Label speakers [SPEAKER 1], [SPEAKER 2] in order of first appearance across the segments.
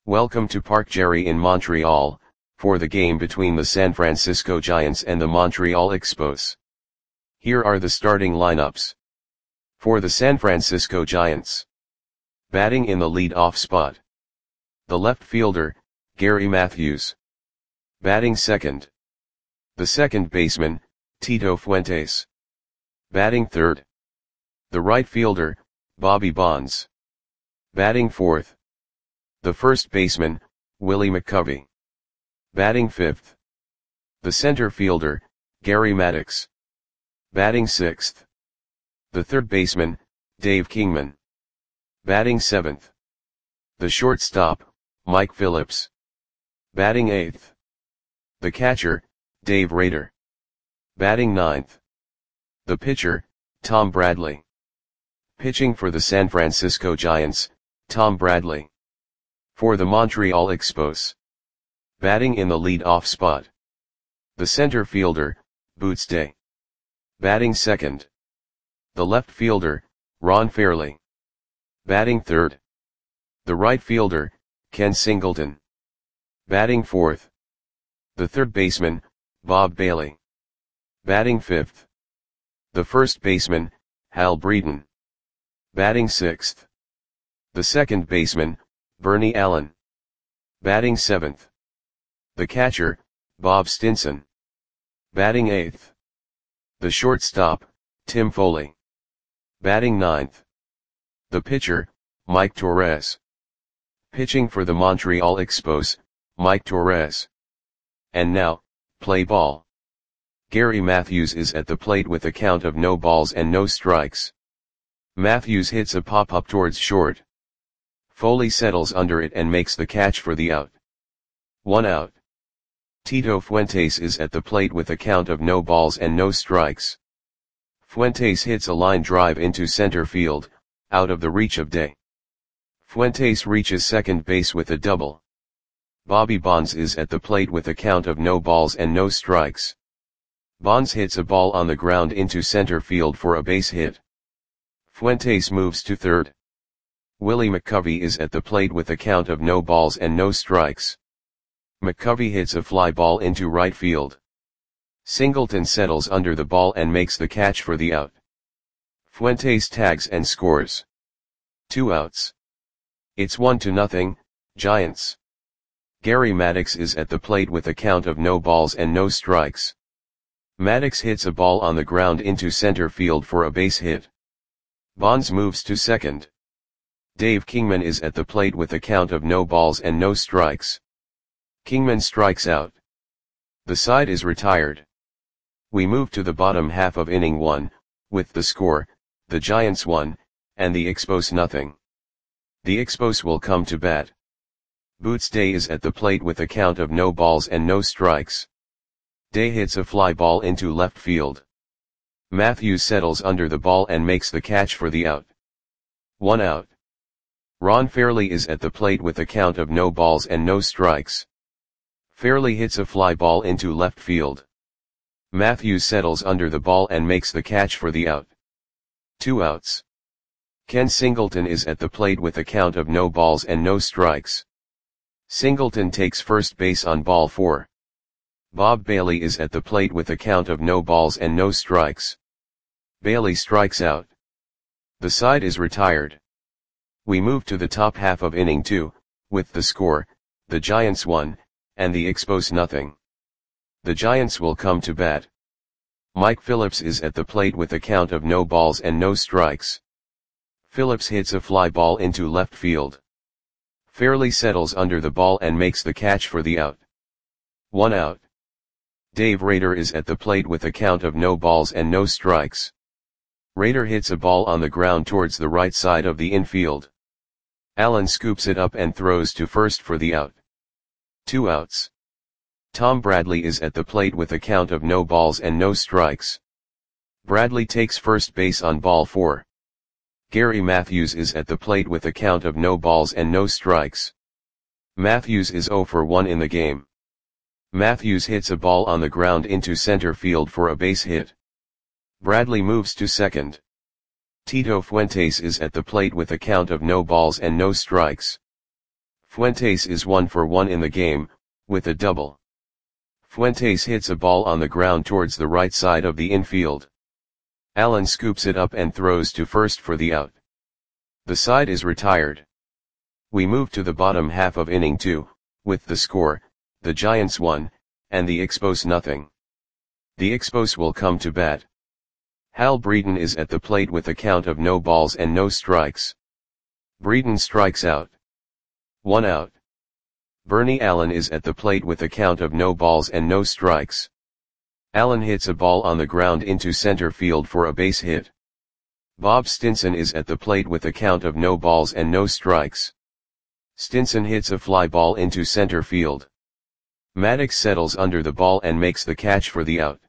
[SPEAKER 1] Welcome to Parc Jerry in Montreal, for the game between the San Francisco Giants and the Montreal Expos. Here are the starting lineups. For the San Francisco Giants. Batting in the lead-off spot. The left fielder, Gary Matthews. Batting second. The second baseman, Tito Fuentes. Batting third. The right fielder, Bobby Bonds. Batting fourth. The first baseman, Willie McCovey. Batting fifth. The center fielder, Gary Maddox. Batting sixth. The third baseman, Dave Kingman. Batting seventh. The shortstop, Mike Phillips. Batting eighth. The catcher, Dave Rader. Batting ninth. The pitcher, Tom Bradley. Pitching for the San Francisco Giants, Tom Bradley. For the Montreal Expos. Batting in the lead-off spot. The center fielder, Boots Day. Batting second. The left fielder, Ron Fairly. Batting third. The right fielder, Ken Singleton. Batting fourth. The third baseman, Bob Bailey. Batting fifth. The first baseman, Hal Breeden. Batting sixth. The second baseman, Bernie Allen. Batting seventh. The catcher, Bob Stinson. Batting eighth. The shortstop, Tim Foley. Batting ninth. The pitcher, Mike Torres. Pitching for the Montreal Expos, Mike Torres. And now, play ball. Gary Matthews is at the plate with a count of no balls and no strikes. Matthews hits a pop-up towards short. Foley settles under it and makes the catch for the out. 1 out. Tito Fuentes is at the plate with a count of no balls and no strikes. Fuentes hits a line drive into center field, out of the reach of Day. Fuentes reaches second base with a double. Bobby Bonds is at the plate with a count of no balls and no strikes. Bonds hits a ball on the ground into center field for a base hit. Fuentes moves to third. Willie McCovey is at the plate with a count of no balls and no strikes. McCovey hits a fly ball into right field. Singleton settles under the ball and makes the catch for the out. Fuentes tags and scores. 2 outs. It's 1-0, Giants. Gary Maddox is at the plate with a count of no balls and no strikes. Maddox hits a ball on the ground into center field for a base hit. Bonds moves to second. Dave Kingman is at the plate with a count of no balls and no strikes. Kingman strikes out. The side is retired. We move to the bottom half of inning 1, with the score, the Giants 1, and the Expos 0. The Expos will come to bat. Boots Day is at the plate with a count of no balls and no strikes. Day hits a fly ball into left field. Matthews settles under the ball and makes the catch for the out. 1 out. Ron Fairly is at the plate with a count of no balls and no strikes. Fairly hits a fly ball into left field. Matthews settles under the ball and makes the catch for the out. 2 outs. Ken Singleton is at the plate with a count of no balls and no strikes. Singleton takes first base on ball 4. Bob Bailey is at the plate with a count of no balls and no strikes. Bailey strikes out. The side is retired. We move to the top half of inning 2, with the score, the Giants 1, and the Expos 0. The Giants will come to bat. Mike Phillips is at the plate with a count of no balls and no strikes. Phillips hits a fly ball into left field. Fairly settles under the ball and makes the catch for the out. 1 out. Dave Rader is at the plate with a count of no balls and no strikes. Rader hits a ball on the ground towards the right side of the infield. Allen scoops it up and throws to first for the out. 2 outs. Tom Bradley is at the plate with a count of no balls and no strikes. Bradley takes first base on ball 4. Gary Matthews is at the plate with a count of no balls and no strikes. Matthews is 0 for 1 in the game. Matthews hits a ball on the ground into center field for a base hit. Bradley moves to second. Tito Fuentes is at the plate with a count of no balls and no strikes. Fuentes is 1 for 1 in the game, with a double. Fuentes hits a ball on the ground towards the right side of the infield. Allen scoops it up and throws to first for the out. The side is retired. We move to the bottom half of inning 2, with the score, the Giants 1, and the Expos nothing. The Expos will come to bat. Hal Breeden is at the plate with a count of no balls and no strikes. Breeden strikes out. 1 out. Bernie Allen is at the plate with a count of no balls and no strikes. Allen hits a ball on the ground into center field for a base hit. Bob Stinson is at the plate with a count of no balls and no strikes. Stinson hits a fly ball into center field. Maddox settles under the ball and makes the catch for the out.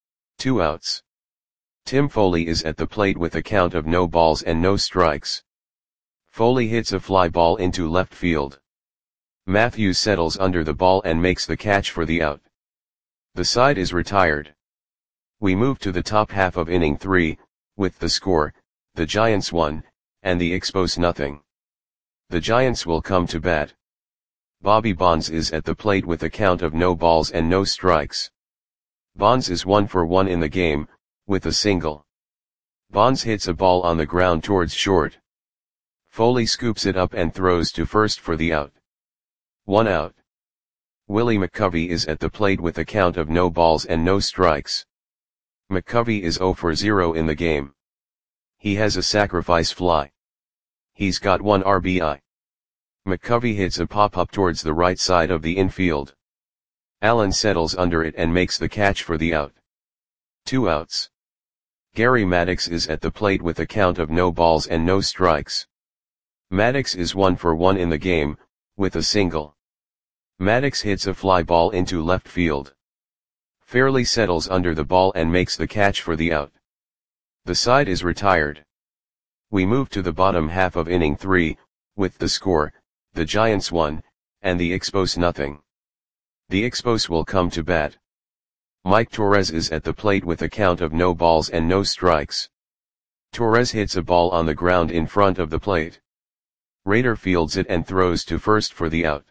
[SPEAKER 1] 2 outs. Tim Foley is at the plate with a count of no balls and no strikes. Foley hits a fly ball into left field. Matthews settles under the ball and makes the catch for the out. The side is retired. We move to the top half of inning 3, with the score, the Giants 1, and the Expos nothing. The Giants will come to bat. Bobby Bonds is at the plate with a count of no balls and no strikes. Bonds is 1 for 1 in the game, with a single. Bonds hits a ball on the ground towards short. Foley scoops it up and throws to first for the out. 1 out. Willie McCovey is at the plate with a count of no balls and no strikes. McCovey is 0 for 0 in the game. He has a sacrifice fly. He's got 1 RBI. McCovey hits a pop-up towards the right side of the infield. Allen settles under it and makes the catch for the out. 2 outs. Gary Maddox is at the plate with a count of no balls and no strikes. Maddox is 1 for 1 in the game, with a single. Maddox hits a fly ball into left field. Fairley settles under the ball and makes the catch for the out. The side is retired. We move to the bottom half of inning 3, with the score, the Giants 1, and the Expos nothing. The Expos will come to bat. Mike Torres is at the plate with a count of no balls and no strikes. Torres hits a ball on the ground in front of the plate. Rader fields it and throws to first for the out.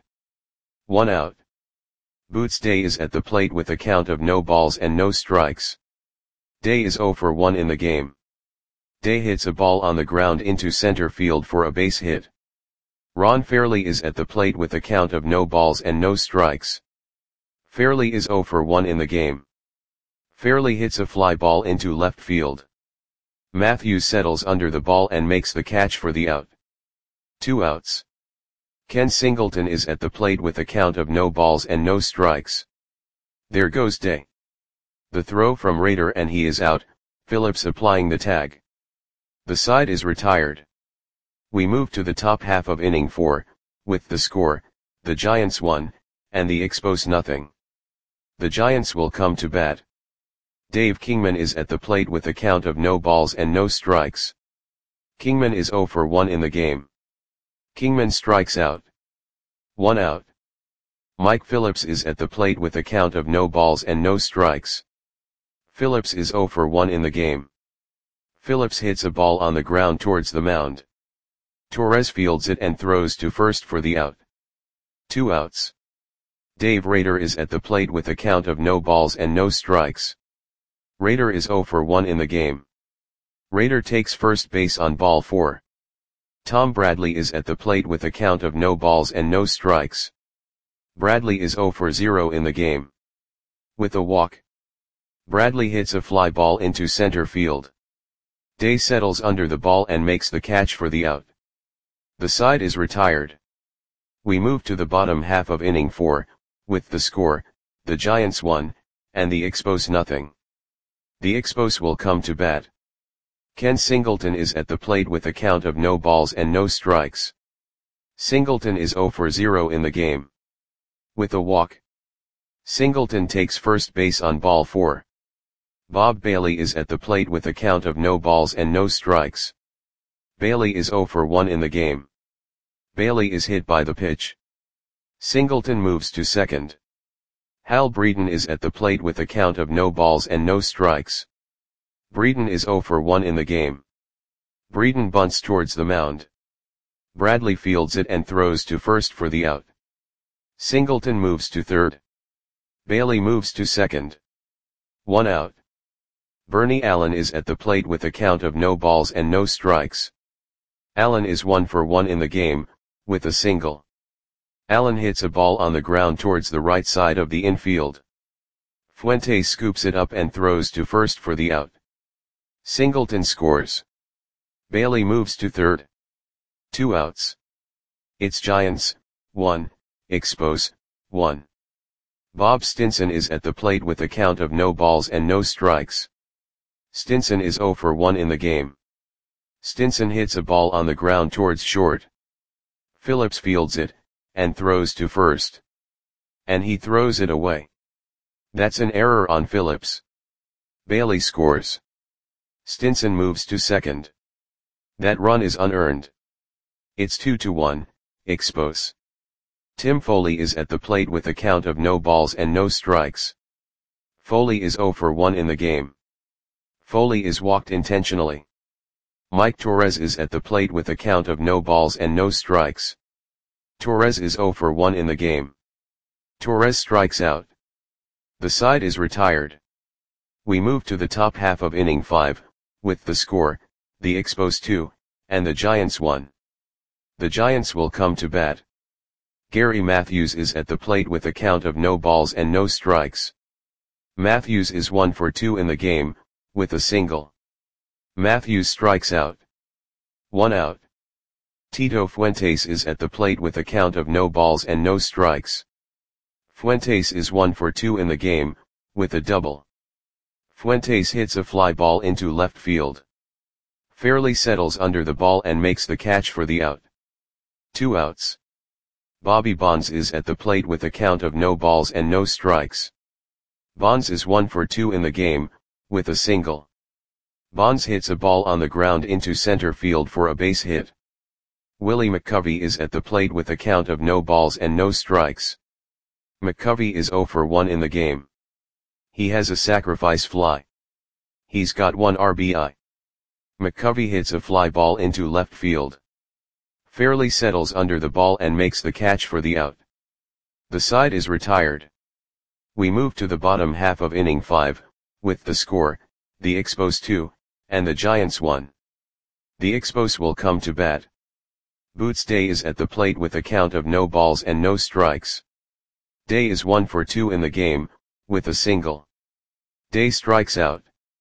[SPEAKER 1] 1 out. Boots Day is at the plate with a count of no balls and no strikes. Day is 0 for 1 in the game. Day hits a ball on the ground into center field for a base hit. Ron Fairley is at the plate with a count of no balls and no strikes. Fairley is 0 for 1 in the game. Fairley hits a fly ball into left field. Matthews settles under the ball and makes the catch for the out. 2 outs. Ken Singleton is at the plate with a count of no balls and no strikes. There goes Day. The throw from Rader and he is out, Phillips applying the tag. The side is retired. We move to the top half of inning 4, with the score, the Giants 1, and the Expos nothing. The Giants will come to bat. Dave Kingman is at the plate with a count of no balls and no strikes. Kingman is 0 for 1 in the game. Kingman strikes out. 1 out. Mike Phillips is at the plate with a count of no balls and no strikes. Phillips is 0 for 1 in the game. Phillips hits a ball on the ground towards the mound. Torres fields it and throws to first for the out. 2 outs. Dave Rader is at the plate with a count of no balls and no strikes. Rader is 0 for 1 in the game. Rader takes first base on ball 4. Tom Bradley is at the plate with a count of no balls and no strikes. Bradley is 0 for 0 in the game. With a walk. Bradley hits a fly ball into center field. Day settles under the ball and makes the catch for the out. The side is retired. We move to the bottom half of inning 4, with the score, the Giants 1, and the Expos nothing. The Expos will come to bat. Ken Singleton is at the plate with a count of no balls and no strikes. Singleton is 0 for 0 in the game. With a walk. Singleton takes first base on ball 4. Bob Bailey is at the plate with a count of no balls and no strikes. Bailey is 0 for 1 in the game. Bailey is hit by the pitch. Singleton moves to second. Hal Breeden is at the plate with a count of no balls and no strikes. Breeden is 0 for 1 in the game. Breeden bunts towards the mound. Bradley fields it and throws to first for the out. Singleton moves to third. Bailey moves to second. 1 out. Bernie Allen is at the plate with a count of no balls and no strikes. Allen is 1 for 1 in the game, with a single. Allen hits a ball on the ground towards the right side of the infield. Fuentes scoops it up and throws to first for the out. Singleton scores. Bailey moves to third. 2 outs. It's Giants, 1, Expos, 1. Bob Stinson is at the plate with a count of no balls and no strikes. Stinson is 0 for 1 in the game. Stinson hits a ball on the ground towards short. Phillips fields it, and throws to first. And he throws it away. That's an error on Phillips. Bailey scores. Stinson moves to second. That run is unearned. It's 2-1, Expos. Tim Foley is at the plate with a count of no balls and no strikes. Foley is 0 for 1 in the game. Foley is walked intentionally. Mike Torres is at the plate with a count of no balls and no strikes. Torres is 0 for 1 in the game. Torres strikes out. The side is retired. We move to the top half of inning 5, with the score, the Expos 2, and the Giants 1. The Giants will come to bat. Gary Matthews is at the plate with a count of no balls and no strikes. Matthews is 1 for 2 in the game, with a single. Matthews strikes out. 1 out. Tito Fuentes is at the plate with a count of no balls and no strikes. Fuentes is 1 for 2 in the game, with a double. Fuentes hits a fly ball into left field. Fairly settles under the ball and makes the catch for the out. 2 outs. Bobby Bonds is at the plate with a count of no balls and no strikes. Bonds is 1 for 2 in the game, with a single. Bonds hits a ball on the ground into center field for a base hit. Willie McCovey is at the plate with a count of no balls and no strikes. McCovey is 0 for 1 in the game. He has a sacrifice fly. He's got 1 RBI. McCovey hits a fly ball into left field. Fairly settles under the ball and makes the catch for the out. The side is retired. We move to the bottom half of inning 5, with the score, the Expos 2, and the Giants 1. The Expos will come to bat. Boots Day is at the plate with a count of no balls and no strikes. Day is 1 for 2 in the game, with a single. Day strikes out.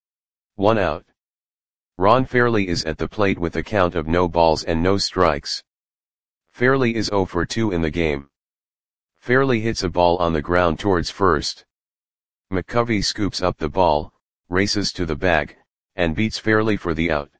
[SPEAKER 1] 1 out. Ron Fairley is at the plate with a count of no balls and no strikes. Fairley is 0 for 2 in the game. Fairley hits a ball on the ground towards first. McCovey scoops up the ball, races to the bag, and beats Fairley for the out.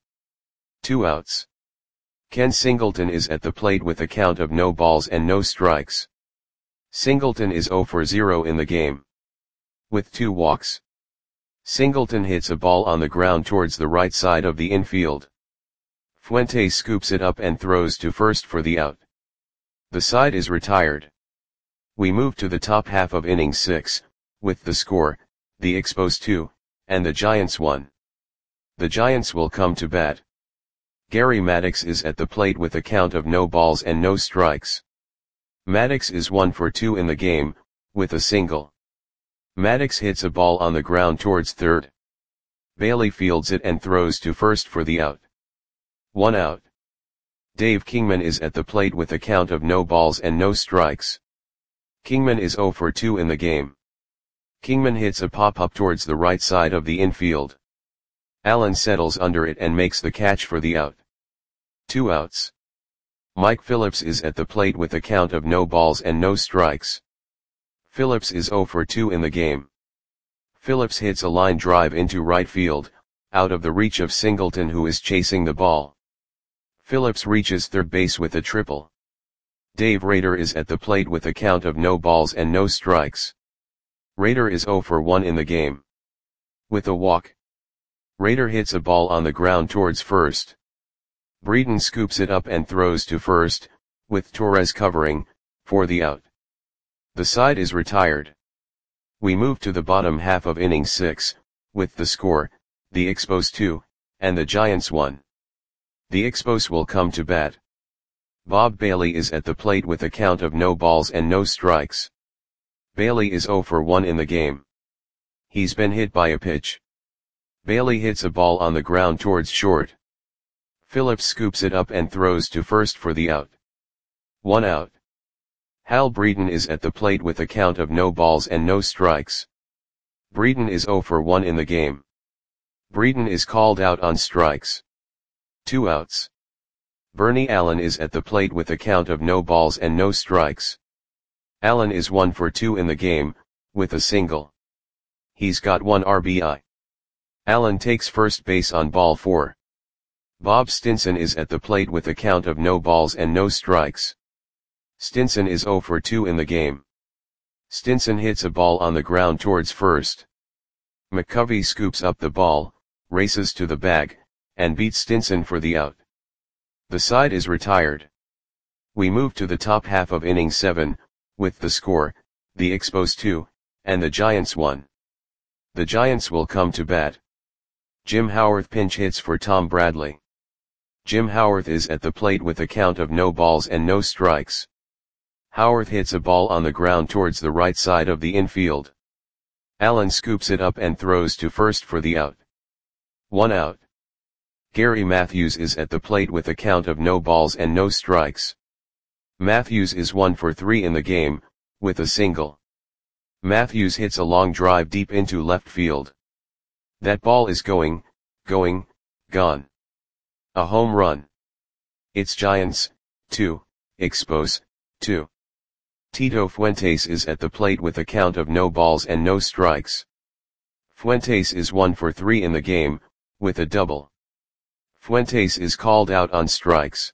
[SPEAKER 1] 2 outs. Ken Singleton is at the plate with a count of no balls and no strikes. Singleton is 0 for 0 in the game. With 2 walks. Singleton hits a ball on the ground towards the right side of the infield. Fuentes scoops it up and throws to first for the out. The side is retired. We move to the top half of inning 6, with the score, the Expos 2, and the Giants 1. The Giants will come to bat. Gary Maddox is at the plate with a count of no balls and no strikes. Maddox is 1 for 2 in the game, with a single. Maddox hits a ball on the ground towards third. Bailey fields it and throws to first for the out. 1 out. Dave Kingman is at the plate with a count of no balls and no strikes. Kingman is 0 for 2 in the game. Kingman hits a pop-up towards the right side of the infield. Allen settles under it and makes the catch for the out. 2 outs. Mike Phillips is at the plate with a count of no balls and no strikes. Phillips is 0 for 2 in the game. Phillips hits a line drive into right field, out of the reach of Singleton, who is chasing the ball. Phillips reaches third base with a triple. Dave Rader is at the plate with a count of no balls and no strikes. Rader is 0 for 1 in the game. With a walk. Rader hits a ball on the ground towards first. Breeden scoops it up and throws to first, with Torres covering, for the out. The side is retired. We move to the bottom half of inning 6, with the score, the Expos 2, and the Giants 1. The Expos will come to bat. Bob Bailey is at the plate with a count of no balls and no strikes. Bailey is 0 for 1 in the game. He's been hit by a pitch. Bailey hits a ball on the ground towards short. Phillips scoops it up and throws to first for the out. 1 out. Hal Breeden is at the plate with a count of no balls and no strikes. Breeden is 0 for 1 in the game. Breeden is called out on strikes. 2 outs. Bernie Allen is at the plate with a count of no balls and no strikes. Allen is 1 for 2 in the game, with a single. He's got 1 RBI. Allen takes first base on ball 4. Bob Stinson is at the plate with a count of no balls and no strikes. Stinson is 0 for 2 in the game. Stinson hits a ball on the ground towards first. McCovey scoops up the ball, races to the bag, and beats Stinson for the out. The side is retired. We move to the top half of inning 7, with the score, the Expos 2, and the Giants 1. The Giants will come to bat. Jim Howarth pinch hits for Tom Bradley. Jim Howarth is at the plate with a count of no balls and no strikes. Howarth hits a ball on the ground towards the right side of the infield. Allen scoops it up and throws to first for the out. 1 out. Gary Matthews is at the plate with a count of no balls and no strikes. Matthews is 1 for 3 in the game, with a single. Matthews hits a long drive deep into left field. That ball is gone. A home run. It's Giants, 2, Expos, 2. Tito Fuentes is at the plate with a count of no balls and no strikes. Fuentes is 1 for 3 in the game, with a double. Fuentes is called out on strikes.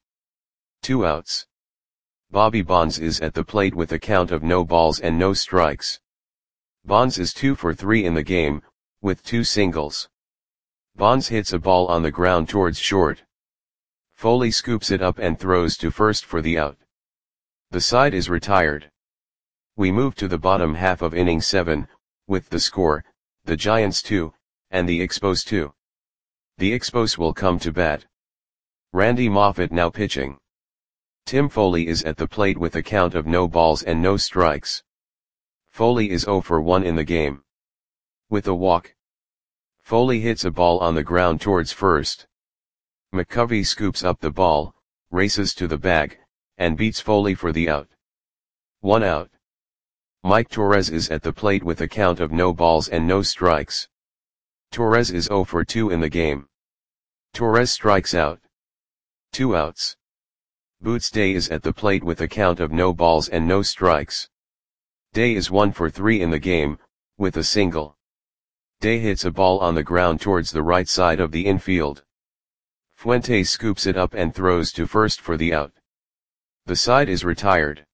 [SPEAKER 1] 2 outs. Bobby Bonds is at the plate with a count of no balls and no strikes. Bonds is 2 for 3 in the game, with 2 singles. Bonds hits a ball on the ground towards short. Foley scoops it up and throws to first for the out. The side is retired. We move to the bottom half of inning 7, with the score, the Giants 2, and the Expos 2. The Expos will come to bat. Randy Moffett now pitching. Tim Foley is at the plate with a count of no balls and no strikes. Foley is 0 for 1 in the game. With a walk. Foley hits a ball on the ground towards first. McCovey scoops up the ball, races to the bag, and beats Foley for the out. 1 out. Mike Torres is at the plate with a count of no balls and no strikes. Torres is 0 for 2 in the game. Torres strikes out. 2 outs. Boots Day is at the plate with a count of no balls and no strikes. Day is 1 for 3 in the game, with a single. Day hits a ball on the ground towards the right side of the infield. Fuentes scoops it up and throws to first for the out. The side is retired.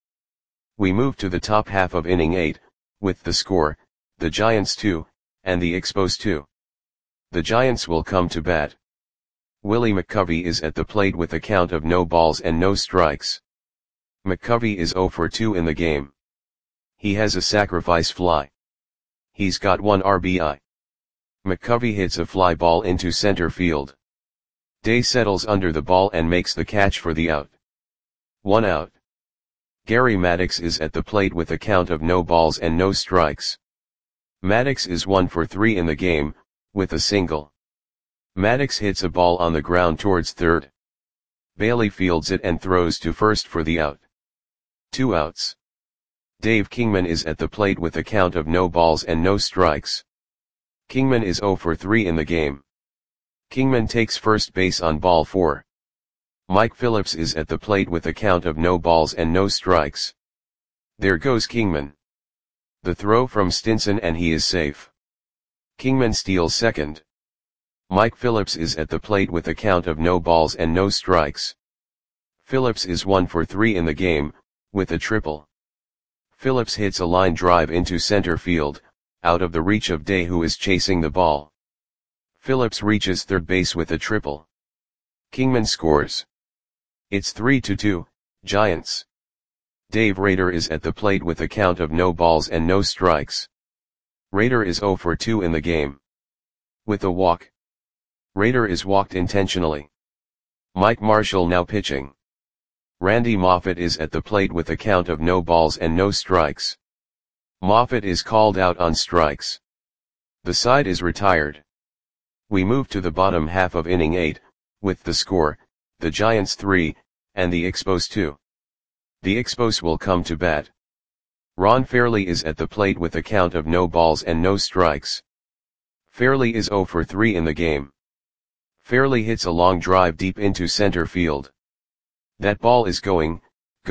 [SPEAKER 1] We move to the top half of inning 8, with the score, the Giants 2, and the Expos 2. The Giants will come to bat. Willie McCovey is at the plate with a count of no balls and no strikes. McCovey is 0 for 2 in the game. He has a sacrifice fly. He's got 1 RBI. McCovey hits a fly ball into center field. Day settles under the ball and makes the catch for the out. 1 out. Gary Maddox is at the plate with a count of no balls and no strikes. Maddox is 1 for 3 in the game, with a single. Maddox hits a ball on the ground towards third. Bailey fields it and throws to first for the out. 2 outs. Dave Kingman is at the plate with a count of no balls and no strikes. Kingman is 0 for 3 in the game. Kingman takes first base on ball 4. Mike Phillips is at the plate with a count of no balls and no strikes. There goes Kingman. The throw from Stinson and he is safe. Kingman steals second. Mike Phillips is at the plate with a count of no balls and no strikes. Phillips is 1 for 3 in the game, with a triple. Phillips hits a line drive into center field, out of the reach of Day who is chasing the ball. Phillips reaches third base with a triple. Kingman scores. It's 3-2, Giants. Dave Rader is at the plate with a count of no balls and no strikes. Rader is 0 for 2 in the game. With a walk. Rader is walked intentionally. Mike Marshall now pitching. Randy Moffat is at the plate with a count of no balls and no strikes. Moffat is called out on strikes. The side is retired. We move to the bottom half of inning 8, with the score, the Giants 3, and the Expos 2. The Expos will come to bat. Ron Fairley is at the plate with a count of no balls and no strikes. Fairley is 0 for 3 in the game. Fairley hits a long drive deep into center field. That ball is going,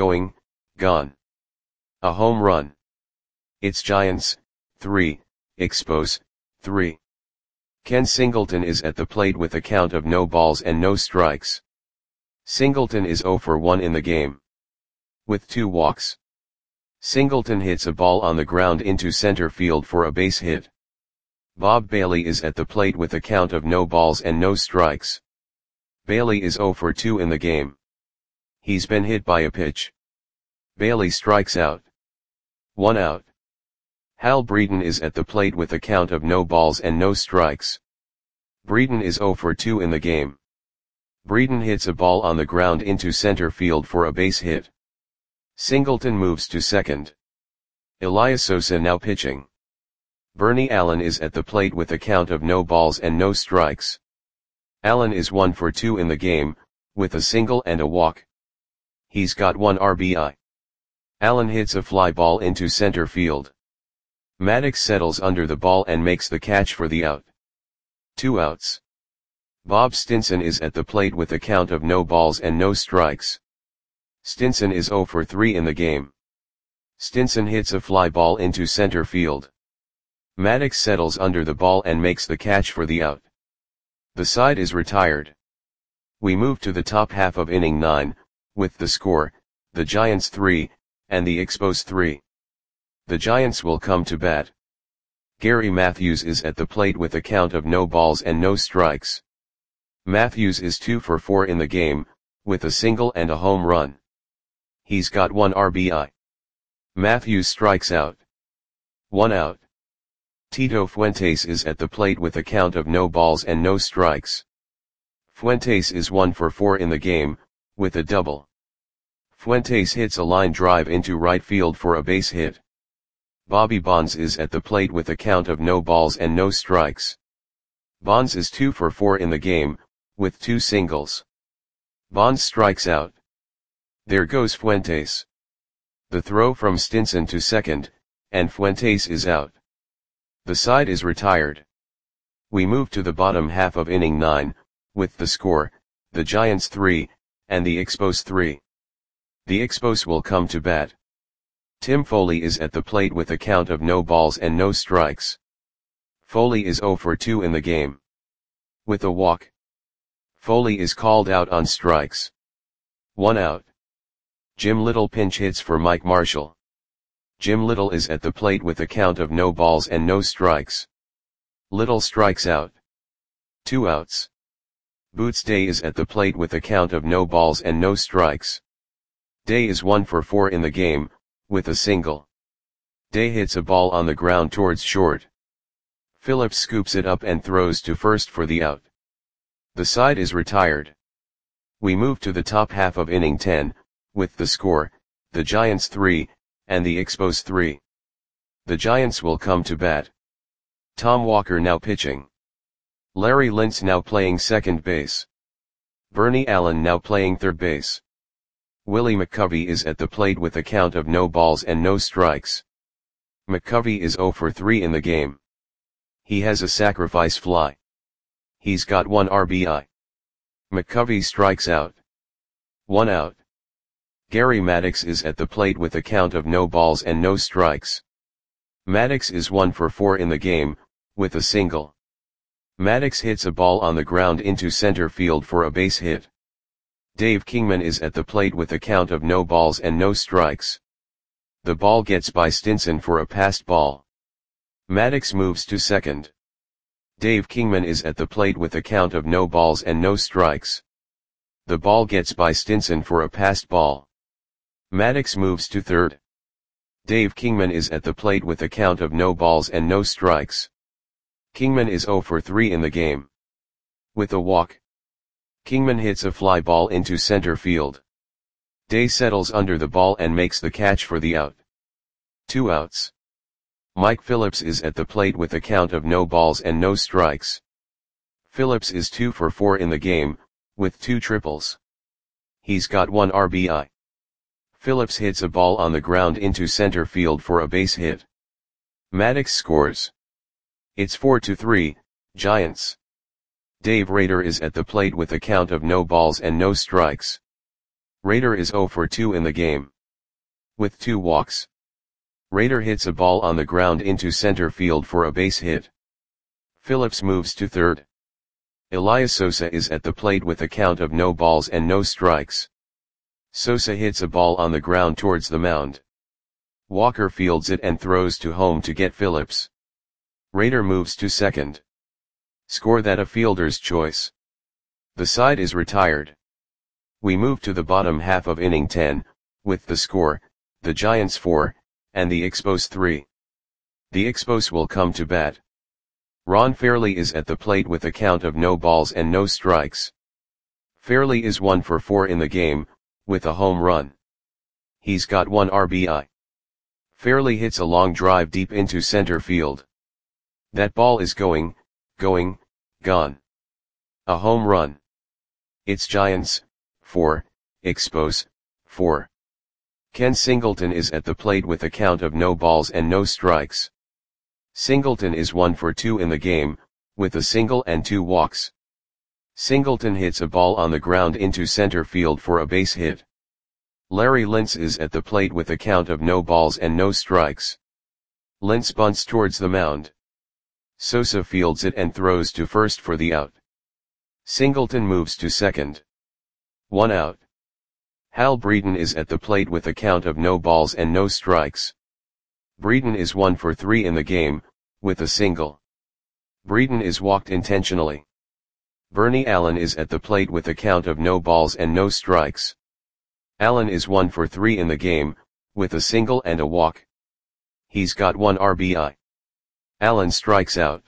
[SPEAKER 1] gone. A home run. It's Giants, 3, Expos, 3. Ken Singleton is at the plate with a count of no balls and no strikes. Singleton is 0 for 1 in the game. With 2 walks. Singleton hits a ball on the ground into center field for a base hit. Bob Bailey is at the plate with a count of no balls and no strikes. Bailey is 0 for 2 in the game. He's been hit by a pitch. Bailey strikes out. 1 out. Hal Breeden is at the plate with a count of no balls and no strikes. Breeden is 0 for 2 in the game. Breeden hits a ball on the ground into center field for a base hit. Singleton moves to second. Elias Sosa now pitching. Bernie Allen is at the plate with a count of no balls and no strikes. Allen is 1 for 2 in the game, with a single and a walk. He's got 1 RBI. Allen hits a fly ball into center field. Maddox settles under the ball and makes the catch for the out. 2 outs. Bob Stinson is at the plate with a count of no balls and no strikes. Stinson is 0 for 3 in the game. Stinson hits a fly ball into center field. Maddox settles under the ball and makes the catch for the out. The side is retired. We move to the top half of inning 9, with the score, the Giants 3, and the Expos 3. The Giants will come to bat. Gary Matthews is at the plate with a count of no balls and no strikes. Matthews is 2 for 4 in the game, with a single and a home run. He's got 1 RBI. Matthews strikes out. 1 out. Tito Fuentes is at the plate with a count of no balls and no strikes. Fuentes is 1 for 4 in the game, with a double. Fuentes hits a line drive into right field for a base hit. Bobby Bonds is at the plate with a count of no balls and no strikes. Bonds is 2 for 4 in the game, with 2 singles. Bonds strikes out. There goes Fuentes. The throw from Stinson to second, and Fuentes is out. The side is retired. We move to the bottom half of inning 9, with the score, the Giants 3, and the Expos 3. The Expos will come to bat. Tim Foley is at the plate with a count of no balls and no strikes. Foley is 0 for 2 in the game. With a walk. Foley is called out on strikes. 1 out. Jim Little pinch hits for Mike Marshall. Jim Little is at the plate with a count of no balls and no strikes. Little strikes out. 2 outs. Boots Day is at the plate with a count of no balls and no strikes. Day is 1 for 4 in the game, with a single. Day hits a ball on the ground towards short. Phillips scoops it up and throws to first for the out. The side is retired. We move to the top half of inning 10, with the score, the Giants 3, and the Expos 3. The Giants will come to bat. Tom Walker now pitching. Larry Lintz now playing second base. Bernie Allen now playing third base. Willie McCovey is at the plate with a count of no balls and no strikes. McCovey is 0 for 3 in the game. He has a sacrifice fly. He's got 1 RBI. McCovey strikes out. 1 out. Gary Maddox is at the plate with a count of no balls and no strikes. Maddox is 1 for 4 in the game, with a single. Maddox hits a ball on the ground into center field for a base hit. Dave Kingman is at the plate with a count of no balls and no strikes. The ball gets by Stinson for a passed ball. Maddox moves to second. Dave Kingman is at the plate with a count of no balls and no strikes. The ball gets by Stinson for a passed ball. Maddox moves to third. Dave Kingman is at the plate with a count of no balls and no strikes. Kingman is 0 for 3 in the game. With a walk. Kingman hits a fly ball into center field. Day settles under the ball and makes the catch for the out. 2 outs. Mike Phillips is at the plate with a count of no balls and no strikes. Phillips is 2 for 4 in the game, with 2 triples. He's got 1 RBI. Phillips hits a ball on the ground into center field for a base hit. Maddox scores. It's 4-3, Giants. Dave Rader is at the plate with a count of no balls and no strikes. Rader is 0 for 2 in the game, with 2 walks. Rader hits a ball on the ground into center field for a base hit. Phillips moves to third. Elias Sosa is at the plate with a count of no balls and no strikes. Sosa hits a ball on the ground towards the mound. Walker fields it and throws to home to get Phillips. Rader moves to second. Score that a fielder's choice. The side is retired. We move to the bottom half of inning 10, with the score, the Giants 4, and the Expos 3. The Expos will come to bat. Ron Fairley is at the plate with a count of no balls and no strikes. Fairley is 1 for 4 in the game, with a home run. He's got 1 RBI. Fairley hits a long drive deep into center field. That ball is going, gone. A home run. It's Giants 4, Expos 4. Ken Singleton is at the plate with a count of no balls and no strikes. Singleton is 1 for 2 in the game, with a single and 2 walks. Singleton hits a ball on the ground into center field for a base hit. Larry Lintz is at the plate with a count of no balls and no strikes. Lintz bunts towards the mound. Sosa fields it and throws to first for the out. Singleton moves to second. 1 out. Hal Breeden is at the plate with a count of no balls and no strikes. Breeden is 1 for 3 in the game, with a single. Breeden is walked intentionally. Bernie Allen is at the plate with a count of no balls and no strikes. Allen is 1 for 3 in the game, with a single and a walk. He's got 1 RBI. Allen strikes out.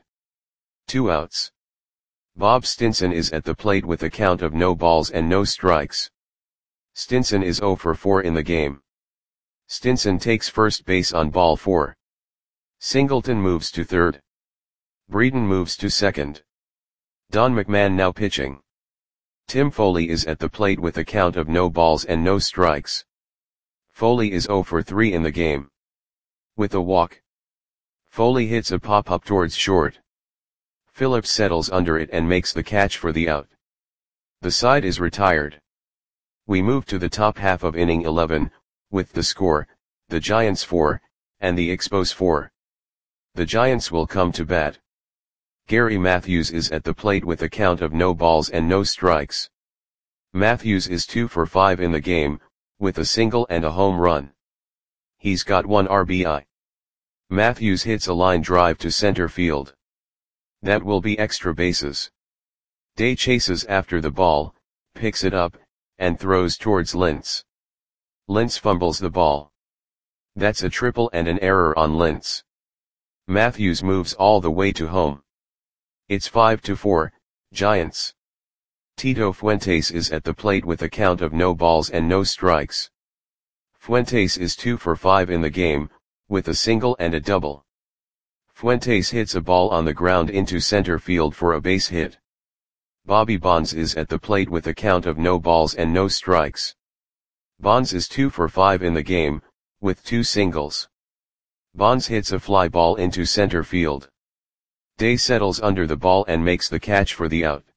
[SPEAKER 1] 2 outs. Bob Stinson is at the plate with a count of no balls and no strikes. Stinson is 0 for 4 in the game. Stinson takes first base on ball 4. Singleton moves to third. Breeden moves to second. Don McMahon now pitching. Tim Foley is at the plate with a count of no balls and no strikes. Foley is 0 for 3 in the game, with a walk. Foley hits a pop-up towards short. Phillips settles under it and makes the catch for the out. The side is retired. We move to the top half of inning 11, with the score, the Giants 4, and the Expos 4. The Giants will come to bat. Gary Matthews is at the plate with a count of no balls and no strikes. Matthews is 2 for 5 in the game, with a single and a home run. He's got 1 RBI. Matthews hits a line drive to center field. That will be extra bases. Day chases after the ball, picks it up, and throws towards Lintz. Lintz fumbles the ball. That's a triple and an error on Lintz. Matthews moves all the way to home. It's 5-4, Giants. Tito Fuentes is at the plate with a count of no balls and no strikes. Fuentes is 2 for 5 in the game, with a single and a double. Fuentes hits a ball on the ground into center field for a base hit. Bobby Bonds is at the plate with a count of no balls and no strikes. Bonds is 2 for 5 in the game, with 2 singles. Bonds hits a fly ball into center field. Day settles under the ball and makes the catch for the out.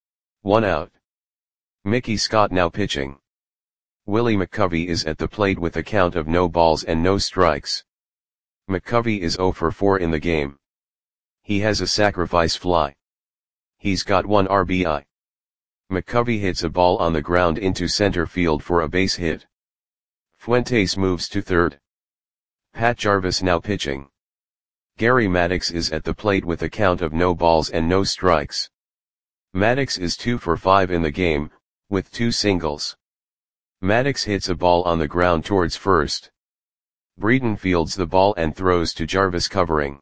[SPEAKER 1] 1 out. Mickey Scott now pitching. Willie McCovey is at the plate with a count of no balls and no strikes. McCovey is 0 for 4 in the game. He has a sacrifice fly. He's got 1 RBI. McCovey hits a ball on the ground into center field for a base hit. Fuentes moves to third. Pat Jarvis now pitching. Gary Maddox is at the plate with a count of no balls and no strikes. Maddox is 2 for 5 in the game, with 2 singles. Maddox hits a ball on the ground towards first. Breeden fields the ball and throws to Jarvis covering.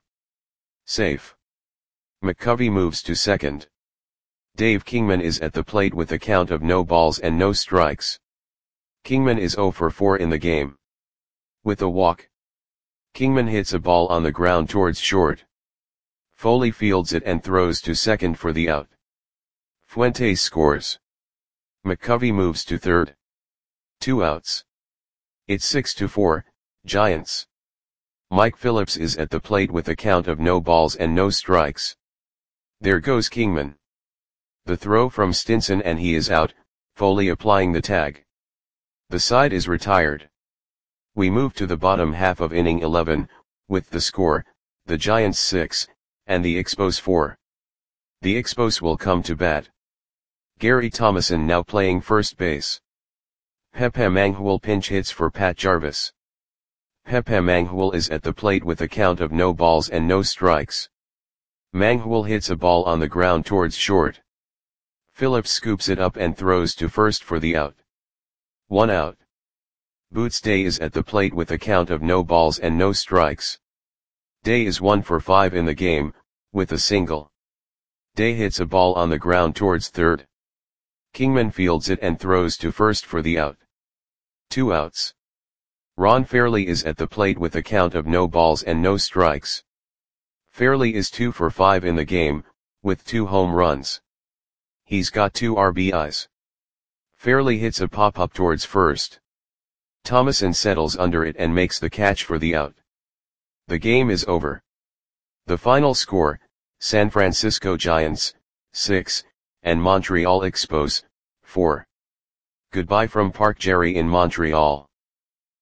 [SPEAKER 1] Safe. McCovey moves to second. Dave Kingman is at the plate with a count of no balls and no strikes. Kingman is 0 for 4 in the game. With a walk, Kingman hits a ball on the ground towards short. Foley fields it and throws to second for the out. Fuentes scores. McCovey moves to third. 2 outs. It's 6-4, Giants. Mike Phillips is at the plate with a count of no balls and no strikes. There goes Kingman. The throw from Stinson and he is out, Foley applying the tag. The side is retired. We move to the bottom half of inning 11, with the score, the Giants 6, and the Expos 4. The Expos will come to bat. Gary Thomason now playing first base. Pepe Mangual pinch hits for Pat Jarvis. Pepe Mangual is at the plate with a count of no balls and no strikes. Mangual hits a ball on the ground towards short. Phillips scoops it up and throws to first for the out. 1 out. Boots Day is at the plate with a count of no balls and no strikes. Day is 1 for 5 in the game, with a single. Day hits a ball on the ground towards third. Kingman fields it and throws to first for the out. 2 outs. Ron Fairley is at the plate with a count of no balls and no strikes. Fairley is 2 for 5 in the game, with 2 home runs. He's got 2 RBIs. Fairley hits a pop-up towards first. Thomason settles under it and makes the catch for the out. The game is over. The final score, San Francisco Giants, 6, and Montreal Expos, 4. Goodbye from Park Jerry in Montreal.